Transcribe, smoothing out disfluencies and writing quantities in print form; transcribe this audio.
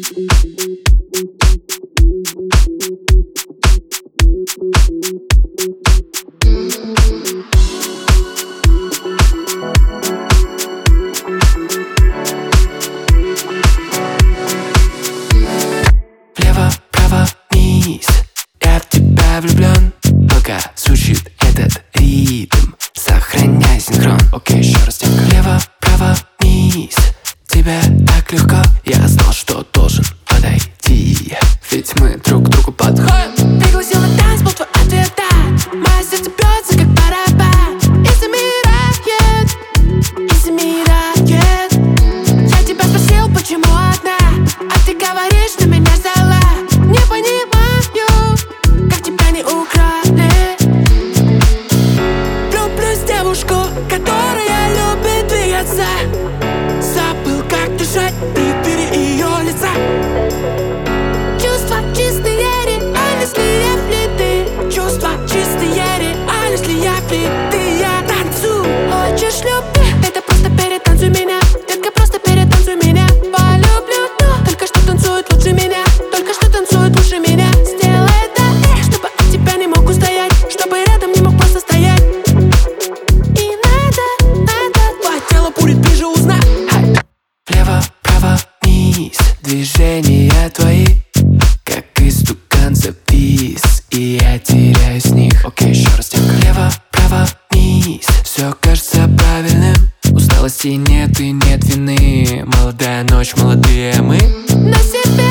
Влево, вправо, вниз, я в тебя влюблен. Пока звучит этот ритм, сохраняй синхрон. Окей, еще раз темка. Влево, вправо, вниз, тебе так легко. Я знал, что должен подойти, ведь мы друг к другу подходим. Пригласил на танцпол, твой ответ да. Мое сердце бьется, как барабан. И замирает, и замирает. Я тебя спросил, почему одна, а ты говоришь, что меня ждала. Не понимаю, как тебя не украли. Влюблюсь в девушку, которая любит двигаться. Забыл, как дышать при виде ее лица. Чувства чистые, реальность ли я флиты? Чувства чистые, реальность ли я флиты? Я танцую, хочешь любви? Это просто перетанцуй меня. Детка, просто перетанцуй меня. Полюблю, но только что танцует лучше меня. Только что танцует лучше меня. Сделай это, чтобы от тебя не мог устоять, чтобы рядом не мог просто стоять. И надо, твое тело будет ближе узнать. Влево, вправо, вниз, движения твои, как истукан завис, и я теряюсь в них. Окей, еще раз темка. Влево, вправо, вниз, все кажется правильным. Усталости нет и нет вины. Молодая ночь, молодые мы. На себе